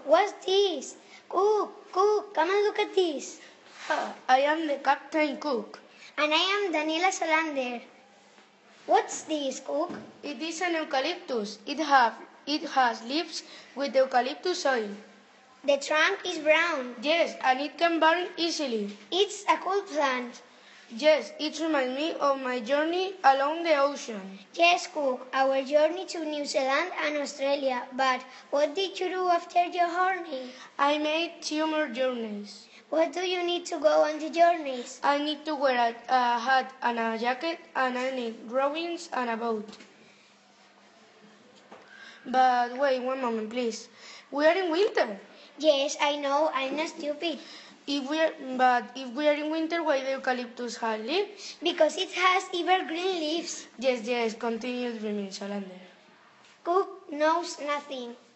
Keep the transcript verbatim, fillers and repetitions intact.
what's this? Cook, Cook, come and look at this. Ah, I am the Captain Cook. And I am Daniela Solander. What's this, Cook? It is an eucalyptus. It, have, it has leaves with eucalyptus oil. The trunk is brown. Yes, and it can burn easily. It's a cool plant. Yes, it reminds me of my journey along the ocean. Yes, Cook, our journey to New Zealand and Australia. But what did you do after your journey? I made two more journeys. What do you need to go on the journeys? I need to wear a, a hat and a jacket, and I need rowings and a boat. But wait one moment, please. We are in winter. Yes, I know, I'm not stupid. If we are, but if we are in winter, why the eucalyptus has leaves? Because it has evergreen leaves. Yes, yes, continue dreaming, Solander. Cook knows nothing.